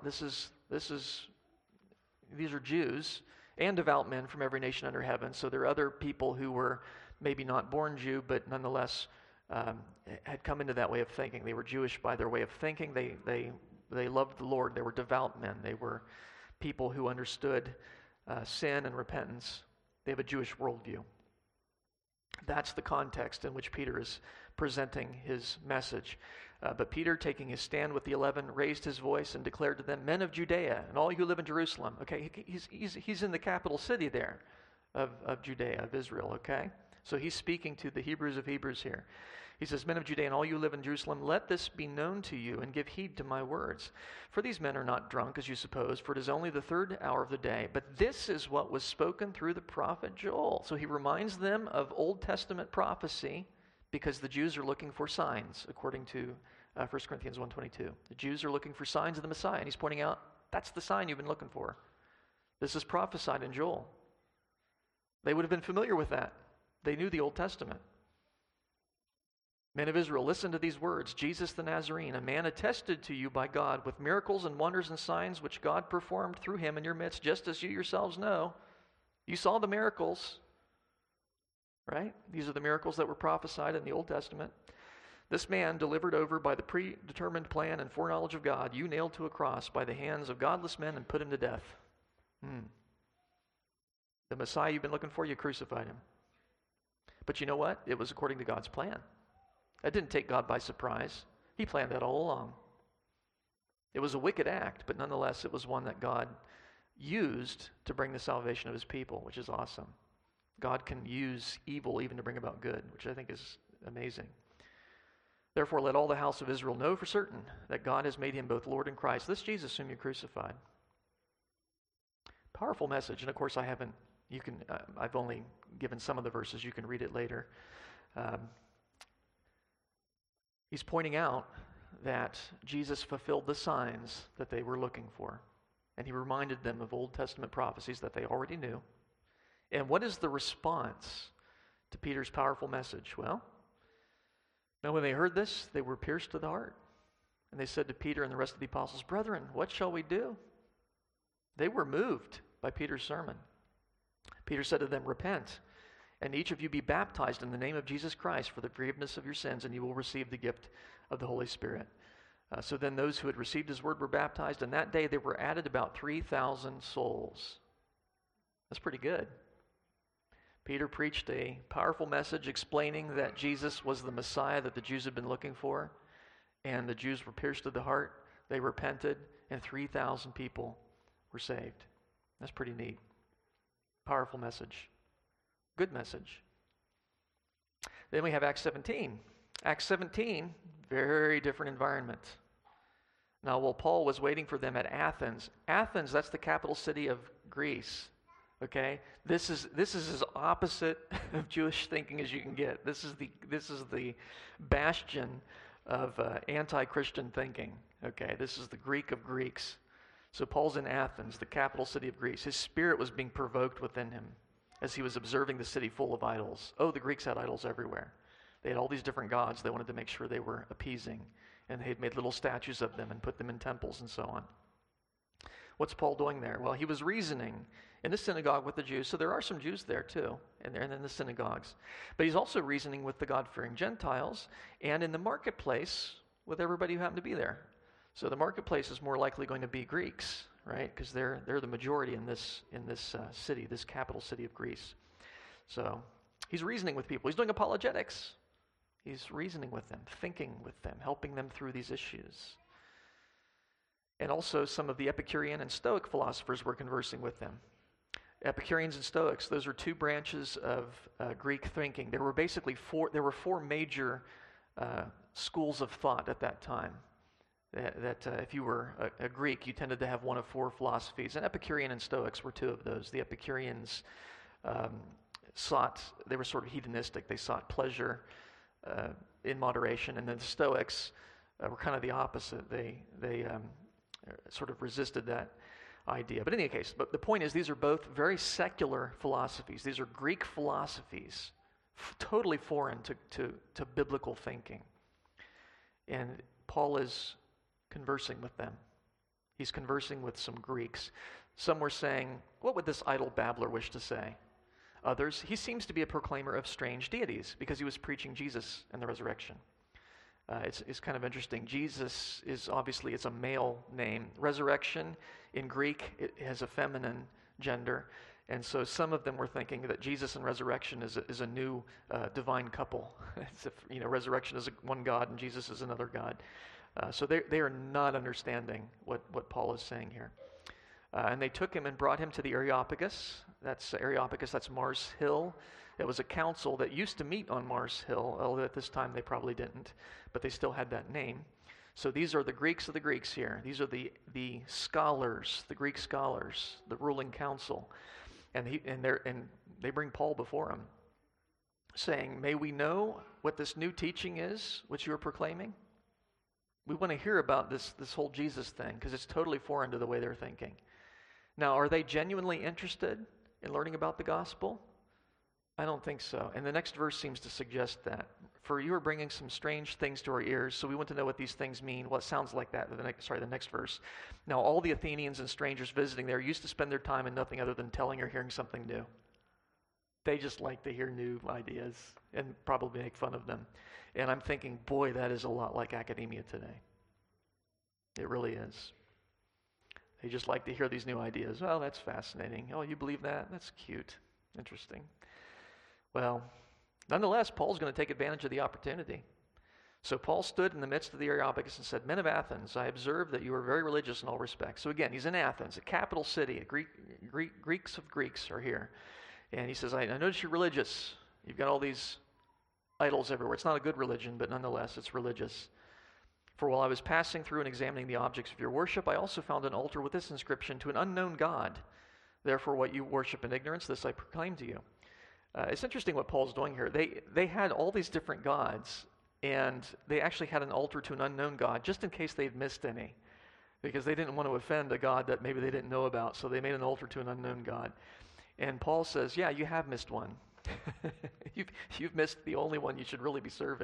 these are Jews and devout men from every nation under heaven. So there are other people who were maybe not born Jew, but nonetheless had come into that way of thinking. They were Jewish by their way of thinking. They loved the Lord. They were devout men. They were people who understood sin and repentance. They have a Jewish worldview. That's the context in which Peter is presenting his message. But Peter, taking his stand with the 11, raised his voice and declared to them, men of Judea and all you who live in Jerusalem. Okay, he's in the capital city there of Judea, of Israel, okay? So he's speaking to the Hebrews of Hebrews here. He says, men of Judea and all you who live in Jerusalem, let this be known to you and give heed to my words. For these men are not drunk, as you suppose, for it is only the third hour of the day. But this is what was spoken through the prophet Joel. So he reminds them of Old Testament prophecy because the Jews are looking for signs, according to 1 Corinthians 1:22. The Jews are looking for signs of the Messiah, and he's pointing out, that's the sign you've been looking for. This is prophesied in Joel. They would have been familiar with that. They knew the Old Testament. Men of Israel, listen to these words. Jesus the Nazarene, a man attested to you by God with miracles and wonders and signs which God performed through him in your midst, just as you yourselves know. You saw the miracles, right? These are the miracles that were prophesied in the Old Testament. This man, delivered over by the predetermined plan and foreknowledge of God, you nailed to a cross by the hands of godless men and put him to death. The Messiah you've been looking for, you crucified him. But you know what? It was according to God's plan. That didn't take God by surprise. He planned that all along. It was a wicked act, but nonetheless, it was one that God used to bring the salvation of his people, which is awesome. God can use evil even to bring about good, which I think is amazing. Therefore, let all the house of Israel know for certain that God has made him both Lord and Christ, this Jesus whom you crucified. Powerful message, and of course I've only given some of the verses. You can read it later. He's pointing out that Jesus fulfilled the signs that they were looking for, and he reminded them of Old Testament prophecies that they already knew. And what is the response to Peter's powerful message? Well, And when they heard this, they were pierced to the heart. And they said to Peter and the rest of the apostles, "Brethren, what shall we do?" They were moved by Peter's sermon. Peter said to them, "Repent, and each of you be baptized in the name of Jesus Christ for the forgiveness of your sins, and you will receive the gift of the Holy Spirit." So then those who had received his word were baptized, and that day there were added about 3,000 souls. That's pretty good. Peter preached a powerful message explaining that Jesus was the Messiah that the Jews had been looking for, and the Jews were pierced to the heart. They repented, and 3,000 people were saved. That's pretty neat. Powerful message. Good message. Then we have Acts 17. Acts 17, very different environment. Now, while Paul was waiting for them at Athens, that's the capital city of Greece. Okay, this is as opposite of Jewish thinking as you can get. This is the bastion of anti-Christian thinking. Okay, this is the Greek of Greeks. So Paul's in Athens, the capital city of Greece. His spirit was being provoked within him as he was observing the city full of idols. Oh, the Greeks had idols everywhere. They had all these different gods they wanted to make sure they were appeasing, and they had made little statues of them and put them in temples and so on. What's Paul doing there? Well, he was reasoning in the synagogue with the Jews. So there are some Jews there too, and in the synagogues. But he's also reasoning with the God-fearing Gentiles and in the marketplace with everybody who happened to be there. So the marketplace is more likely going to be Greeks, right? Because they're the majority in this city, this capital city of Greece. So he's reasoning with people. He's doing apologetics. He's reasoning with them, thinking with them, helping them through these issues. And also some of the Epicurean and Stoic philosophers were conversing with them. Epicureans and Stoics, those are two branches of Greek thinking. There were four major schools of thought at that time. That if you were a Greek, you tended to have one of four philosophies. And Epicurean and Stoics were two of those. The Epicureans they were sort of hedonistic. They sought pleasure in moderation. And then the Stoics were kind of the opposite. They sort of resisted that idea. But in any case, the point is these are both very secular philosophies. These are Greek philosophies, totally foreign to biblical thinking. And Paul is conversing with them. He's conversing with some Greeks. Some were saying, what would this idle babbler wish to say? Others, he seems to be a proclaimer of strange deities because he was preaching Jesus and the resurrection. It's kind of interesting. Jesus is obviously, it's a male name. Resurrection in Greek, it has a feminine gender. And so some of them were thinking that Jesus and resurrection is a new divine couple. Resurrection is one God and Jesus is another God. So they are not understanding what Paul is saying here. And they took him and brought him to the Areopagus. That's Mars Hill. It was a council that used to meet on Mars Hill, although at this time they probably didn't, but they still had that name. So these are the Greeks of the Greeks here. These are the scholars, the Greek scholars, the ruling council. And they bring Paul before him, saying, "May we know what this new teaching is, which you are proclaiming?" We want to hear about this whole Jesus thing, because it's totally foreign to the way they're thinking. Now, are they genuinely interested in learning about the gospel? I don't think so. And the next verse seems to suggest that. For you are bringing some strange things to our ears, so we want to know what these things mean. Well, it sounds like that. The next verse. Now, all the Athenians and strangers visiting there used to spend their time in nothing other than telling or hearing something new. They just like to hear new ideas and probably make fun of them. And I'm thinking, boy, that is a lot like academia today. It really is. They just like to hear these new ideas. Well, that's fascinating. Oh, you believe that? That's cute. Interesting. Well, nonetheless, Paul's going to take advantage of the opportunity. So Paul stood in the midst of the Areopagus and said, "Men of Athens, I observe that you are very religious in all respects." So again, he's in Athens, a capital city. Greeks of Greeks are here. And he says, I notice you're religious. You've got all these idols everywhere. It's not a good religion, but nonetheless, it's religious. "For while I was passing through and examining the objects of your worship, I also found an altar with this inscription, 'To an unknown God. Therefore, what you worship in ignorance, this I proclaim to you.'" It's interesting what Paul's doing here. They had all these different gods, and they actually had an altar to an unknown God, just in case they'd missed any, because they didn't want to offend a God that maybe they didn't know about, so they made an altar to an unknown God. And Paul says, yeah, you have missed one. You've missed the only one you should really be serving.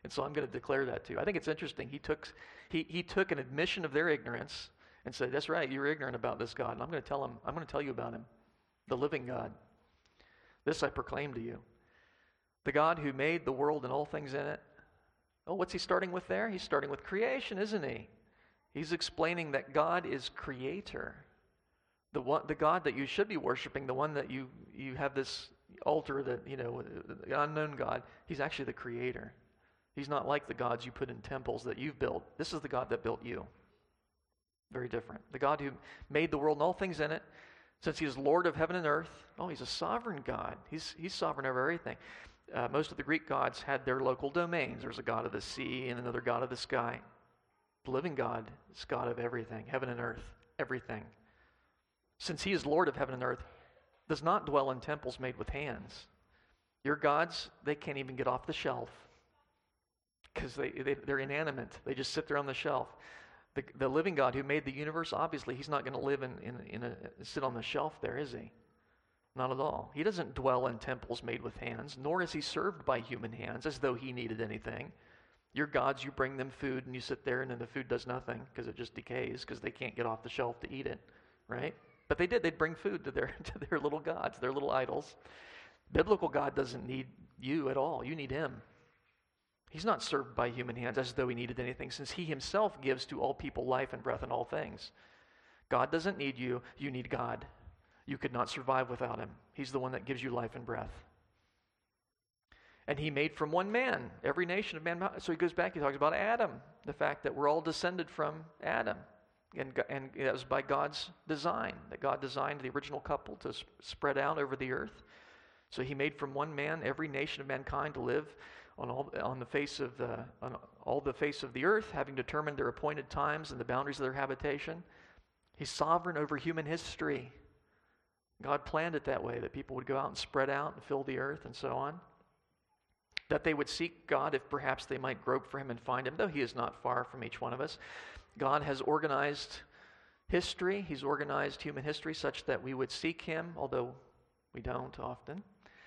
And so I'm going to declare that to you. I think it's interesting. He took an admission of their ignorance and said, that's right, you're ignorant about this God. And I'm going to tell you about him, the living God. This I proclaim to you. The God who made the world and all things in it. Oh, what's he starting with there? He's starting with creation, isn't he? He's explaining that God is creator. The God that you should be worshiping, the one that you have this altar that, the unknown God, he's actually the creator. He's not like the gods you put in temples that you've built. This is the God that built you. Very different. The God who made the world and all things in it, since he is Lord of heaven and earth. Oh, he's a sovereign God. He's sovereign over everything. Most of the Greek gods had their local domains. There's a god of the sea and another god of the sky. The living God is God of everything, heaven and earth, everything. Since he is Lord of heaven and earth, does not dwell in temples made with hands. Your gods, they can't even get off the shelf because they're inanimate. They just sit there on the shelf. The living God who made the universe, obviously, he's not going to live sit on the shelf there, is he? Not at all. He doesn't dwell in temples made with hands, nor is he served by human hands as though he needed anything. Your gods, you bring them food and you sit there and then the food does nothing because it just decays because they can't get off the shelf to eat it, right? But they did. They'd bring food to their little gods, their little idols. Biblical God doesn't need you at all. You need him. He's not served by human hands as though he needed anything, since he himself gives to all people life and breath and all things. God doesn't need you. You need God. You could not survive without him. He's the one that gives you life and breath. And he made from one man every nation of man. So he goes back, he talks about Adam, the fact that we're all descended from Adam. And that was by God's design, that God designed the original couple to spread out over the earth. So he made from one man every nation of mankind to live on the face of the earth, having determined their appointed times and the boundaries of their habitation. He's sovereign over human history. God planned it that way, that people would go out and spread out and fill the earth and so on. That they would seek God if perhaps they might grope for him and find him, though he is not far from each one of us. God has organized history. He's organized human history such that we would seek him, although we don't often.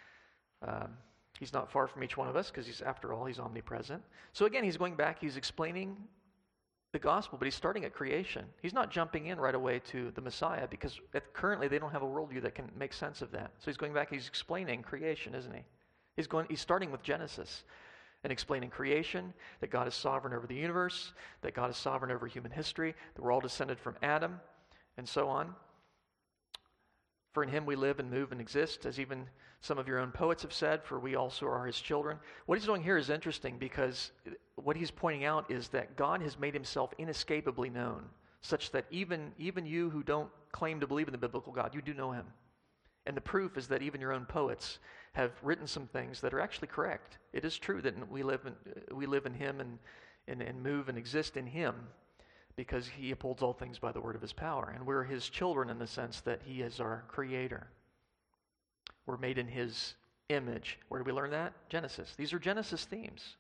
He's not far from each one of us because after all, he's omnipresent. So again, he's going back, he's explaining the gospel, but he's starting at creation. He's not jumping in right away to the Messiah because currently they don't have a worldview that can make sense of that. So he's going back, he's explaining creation, isn't he? He's starting with Genesis and explaining creation, that God is sovereign over the universe, that God is sovereign over human history, that we're all descended from Adam, and so on. For in him we live and move and exist, as even some of your own poets have said, for we also are his children. What he's doing here is interesting because what he's pointing out is that God has made himself inescapably known, such that even you who don't claim to believe in the biblical God, you do know him. And the proof is that even your own poets have written some things that are actually correct. It is true that we live in him and move and exist in him because he upholds all things by the word of his power. And we're his children in the sense that he is our creator. We're made in his image. Where do we learn that? Genesis. These are Genesis themes.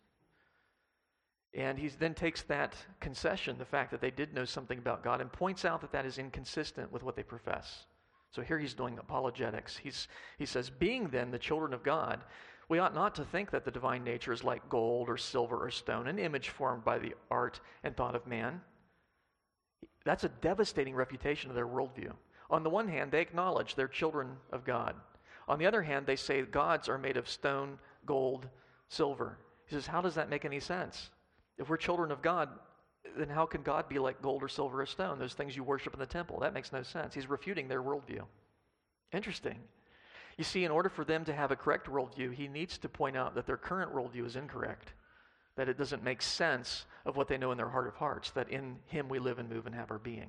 And he then takes that concession, the fact that they did know something about God, and points out that that is inconsistent with what they profess. So here he's doing apologetics. He says, being then the children of God, we ought not to think that the divine nature is like gold or silver or stone, an image formed by the art and thought of man. That's a devastating refutation of their worldview. On the one hand, they acknowledge they're children of God. On the other hand, they say gods are made of stone, gold, silver. He says, how does that make any sense? If we're children of God, then how can God be like gold or silver or stone? Those things you worship in the temple. That makes no sense. He's refuting their worldview. Interesting. You see, in order for them to have a correct worldview, he needs to point out that their current worldview is incorrect, that it doesn't make sense of what they know in their heart of hearts, that in him we live and move and have our being.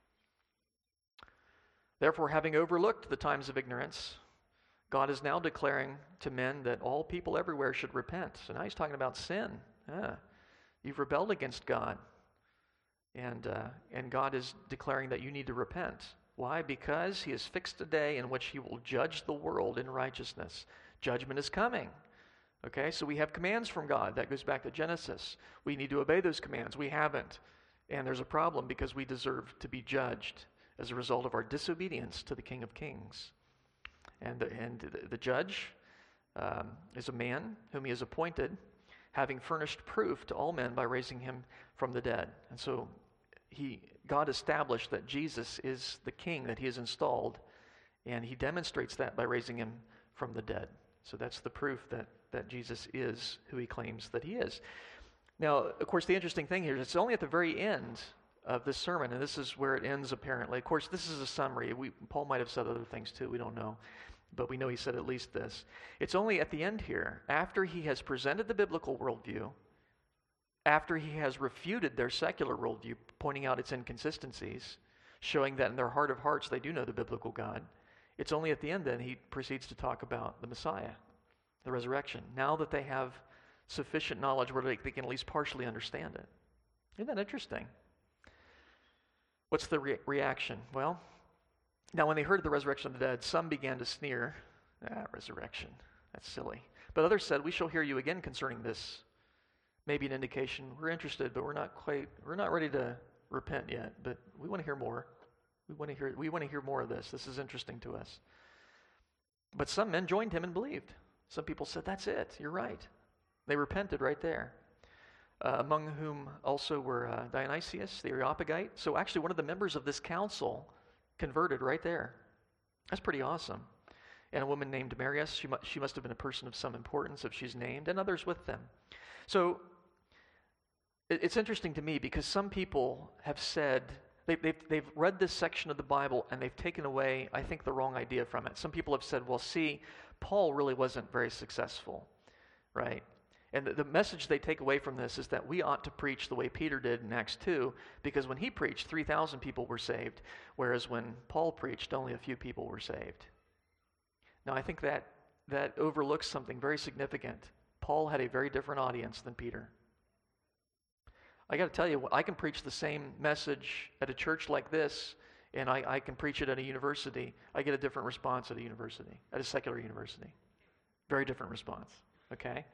Therefore, having overlooked the times of ignorance, God is now declaring to men that all people everywhere should repent. So now he's talking about sin. You've rebelled against God. And God is declaring that you need to repent. Why? Because he has fixed a day in which he will judge the world in righteousness. Judgment is coming. Okay, so we have commands from God. That goes back to Genesis. We need to obey those commands. We haven't. And there's a problem because we deserve to be judged as a result of our disobedience to the King of Kings. And the judge is a man whom he has appointed, having furnished proof to all men by raising him from the dead. And so God established that Jesus is the king that he has installed, and he demonstrates that by raising him from the dead. So that's the proof that Jesus is who he claims that he is. Now, of course, the interesting thing here is it's only at the very end of this sermon, and this is where it ends apparently. Of course, this is a summary. Paul might have said other things too, we don't know. But we know he said at least this. It's only at the end here, after he has presented the biblical worldview, after he has refuted their secular worldview, pointing out its inconsistencies, showing that in their heart of hearts they do know the biblical God, it's only at the end then he proceeds to talk about the Messiah, the resurrection, now that they have sufficient knowledge where they can at least partially understand it. Isn't that interesting? What's the reaction? Well, now when they heard of the resurrection of the dead, some began to sneer, resurrection, that's silly. But others said, we shall hear you again concerning this. Maybe an indication, we're interested, but we're not ready to repent yet, but we want to hear more. We want to hear more of this. This is interesting to us. But some men joined him and believed. Some people said, that's it, you're right. They repented right there. Among whom also were Dionysius, the Areopagite. So actually one of the members of this council converted right there. That's pretty awesome. And a woman named Marius, she must have been a person of some importance if she's named, and others with them. So it's interesting to me because some people have said, they've read this section of the Bible and they've taken away, I think, the wrong idea from it. Some people have said, well, see, Paul really wasn't very successful, right? And the message they take away from this is that we ought to preach the way Peter did in Acts 2, because when he preached, 3,000 people were saved, whereas when Paul preached, only a few people were saved. Now, I think that overlooks something very significant. Paul had a very different audience than Peter. I got to tell you, I can preach the same message at a church like this, and I can preach it at a university. I get a different response at a university, at a secular university. Very different response, okay?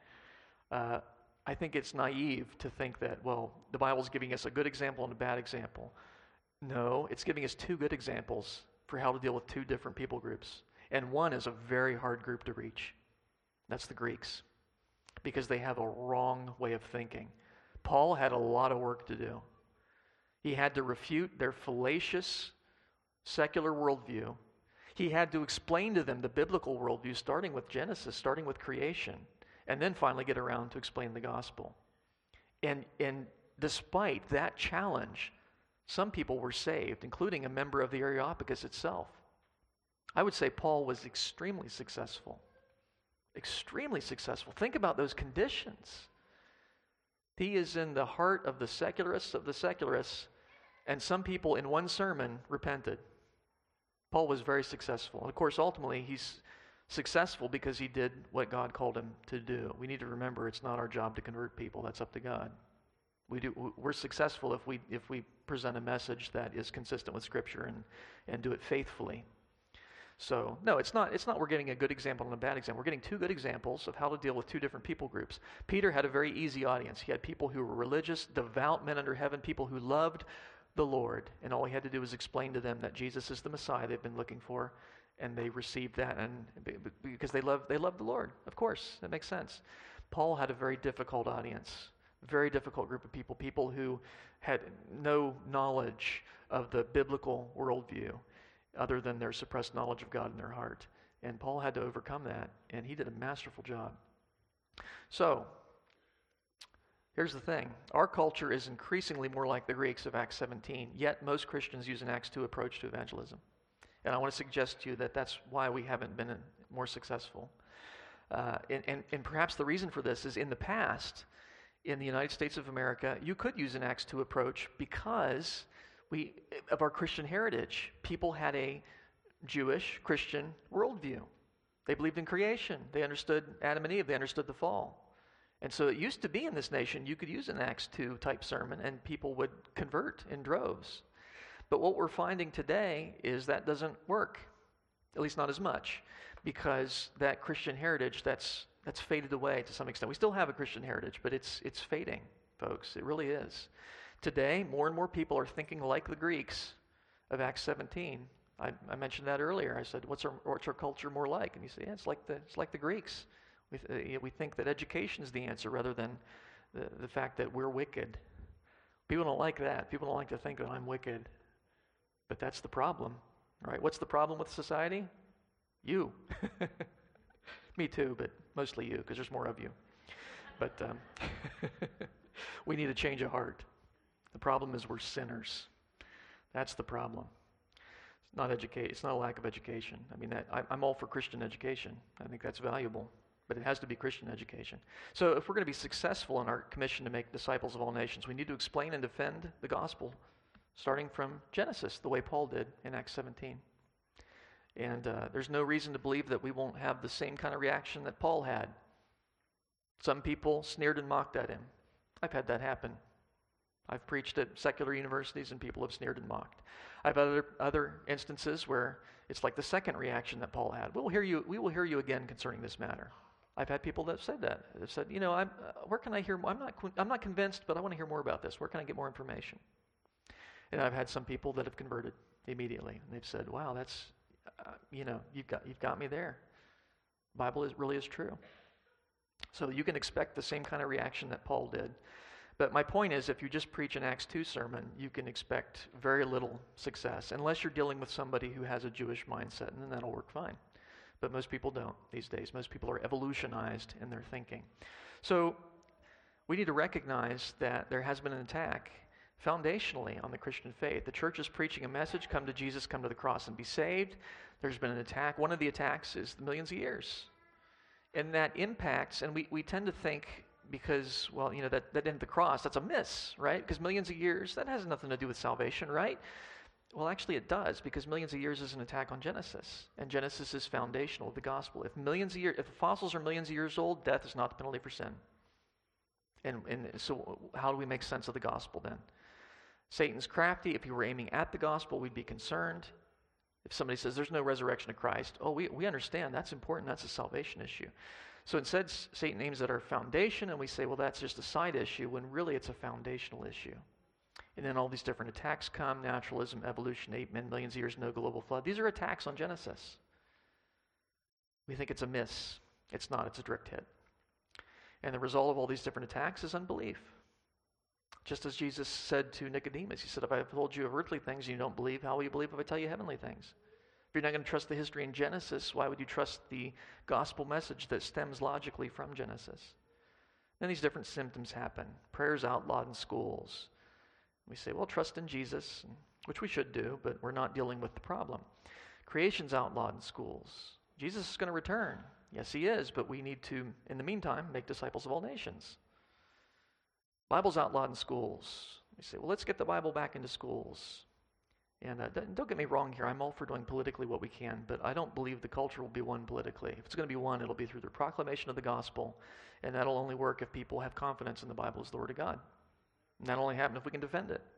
I think it's naive to think that, well, the Bible's giving us a good example and a bad example. No, it's giving us two good examples for how to deal with two different people groups. And one is a very hard group to reach. That's the Greeks, because they have a wrong way of thinking. Paul had a lot of work to do. He had to refute their fallacious secular worldview. He had to explain to them the biblical worldview, starting with Genesis, starting with creation, and then finally get around to explain the gospel. And despite that challenge, some people were saved, including a member of the Areopagus itself. I would say Paul was extremely successful. Extremely successful. Think about those conditions. He is in the heart of the secularists, and some people in one sermon repented. Paul was very successful. And of course, ultimately, he's successful because he did what God called him to do. We need to remember it's not our job to convert people. That's up to God. We're successful if we present a message that is consistent with Scripture and do it faithfully. So, no, it's not we're getting a good example and a bad example. We're getting two good examples of how to deal with two different people groups. Peter had a very easy audience. He had people who were religious, devout men under heaven, people who loved the Lord, and all he had to do was explain to them that Jesus is the Messiah they've been looking for, and they received that, and because they love the Lord. Of course, that makes sense. Paul had a very difficult audience, very difficult group of people who had no knowledge of the biblical worldview other than their suppressed knowledge of God in their heart. And Paul had to overcome that, and he did a masterful job. So, here's the thing. Our culture is increasingly more like the Greeks of Acts 17, yet most Christians use an Acts 2 approach to evangelism. And I want to suggest to you that that's why we haven't been more successful. And perhaps the reason for this is in the past, in the United States of America, you could use an Acts 2 approach because of our Christian heritage. People had a Jewish Christian worldview. They believed in creation. They understood Adam and Eve. They understood the fall. And so it used to be in this nation, you could use an Acts 2 type sermon and people would convert in droves. But what we're finding today is that doesn't work, at least not as much, because that Christian heritage, that's faded away to some extent. We still have a Christian heritage, but it's fading, folks. It really is. Today, more and more people are thinking like the Greeks of Acts 17. I mentioned that earlier. I said, what's our culture more like? And you say, yeah, it's like the Greeks. We think that education is the answer rather than the fact that we're wicked. People don't like that. People don't like to think that I'm wicked. But that's the problem, right? What's the problem with society? You. Me too, but mostly you, because there's more of you. But we need a change of heart. The problem is we're sinners. That's the problem. It's not educate. It's not a lack of education. I mean, I'm all for Christian education. I think that's valuable, but it has to be Christian education. So if we're going to be successful in our commission to make disciples of all nations, we need to explain and defend the gospel, starting from Genesis, the way Paul did in Acts 17. And there's no reason to believe that we won't have the same kind of reaction that Paul had. Some people sneered and mocked at him. I've had that happen. I've preached at secular universities and people have sneered and mocked. I've had other instances where it's like the second reaction that Paul had. We will hear you again concerning this matter. I've had people that have said that. They've said, where can I hear more? I'm not convinced, but I want to hear more about this. Where can I get more information? And I've had some people that have converted immediately. And they've said, wow, that's, you've got me there. The Bible really is true. So you can expect the same kind of reaction that Paul did. But my point is, if you just preach an Acts 2 sermon, you can expect very little success, unless you're dealing with somebody who has a Jewish mindset, and then that'll work fine. But most people don't these days. Most people are evolutionized in their thinking. So we need to recognize that there has been an attack foundationally on the Christian faith. The church is preaching a message, come to Jesus, come to the cross and be saved. There's been an attack. One of the attacks is the millions of years. And that impacts, and we tend to think, because, that ended the cross, that's a miss, right? Because millions of years, that has nothing to do with salvation, right? Well, actually it does, because millions of years is an attack on Genesis, and Genesis is foundational of the gospel. If the fossils are millions of years old, death is not the penalty for sin. And so how do we make sense of the gospel then? Satan's crafty. If he were aiming at the gospel, we'd be concerned. If somebody says there's no resurrection of Christ, we understand, that's important, that's a salvation issue. So instead, Satan aims at our foundation, and we say, well, that's just a side issue, when really it's a foundational issue. And then all these different attacks come: naturalism, evolution, 8 millions of years, no global flood. These are attacks on Genesis. We think it's a miss. It's not. It's a direct hit. And the result of all these different attacks is unbelief. Just as Jesus said to Nicodemus, he said, if I have told you of earthly things and you don't believe, how will you believe if I tell you heavenly things? If you're not going to trust the history in Genesis, why would you trust the gospel message that stems logically from Genesis? Then these different symptoms happen. Prayer's outlawed in schools. We say, well, trust in Jesus, which we should do, but we're not dealing with the problem. Creation's outlawed in schools. Jesus is going to return. Yes, he is, but we need to, in the meantime, make disciples of all nations. Bible's outlawed in schools. We say, well, let's get the Bible back into schools. And don't get me wrong here. I'm all for doing politically what we can, but I don't believe the culture will be won politically. If it's going to be won, it'll be through the proclamation of the gospel, and that'll only work if people have confidence in the Bible as the Word of God. And that'll only happen if we can defend it.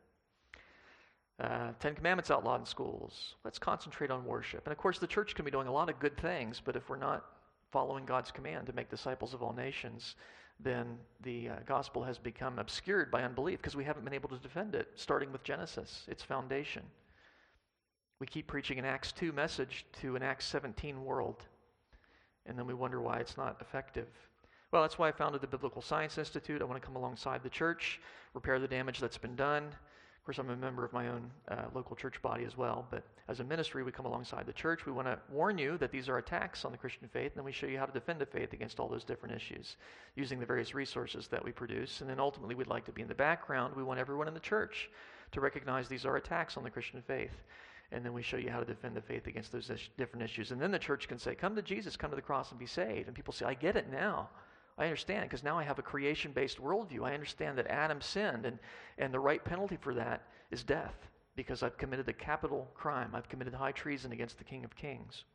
10 Commandments outlawed in schools. Let's concentrate on worship. And of course, the church can be doing a lot of good things, but if we're not following God's command to make disciples of all nations, then the gospel has become obscured by unbelief because we haven't been able to defend it, starting with Genesis, its foundation. We keep preaching an Acts 2 message to an Acts 17 world, and then we wonder why it's not effective. Well, that's why I founded the Biblical Science Institute. I want to come alongside the church, repair the damage that's been done. Of course, I'm a member of my own local church body as well, but as a ministry, we come alongside the church. We want to warn you that these are attacks on the Christian faith, and then we show you how to defend the faith against all those different issues using the various resources that we produce. And then ultimately, we'd like to be in the background. We want everyone in the church to recognize these are attacks on the Christian faith. And then we show you how to defend the faith against those different issues. And then the church can say, come to Jesus, come to the cross and be saved. And people say, I get it now. I understand, because now I have a creation-based worldview. I understand that Adam sinned, and the right penalty for that is death, because I've committed a capital crime. I've committed high treason against the King of Kings.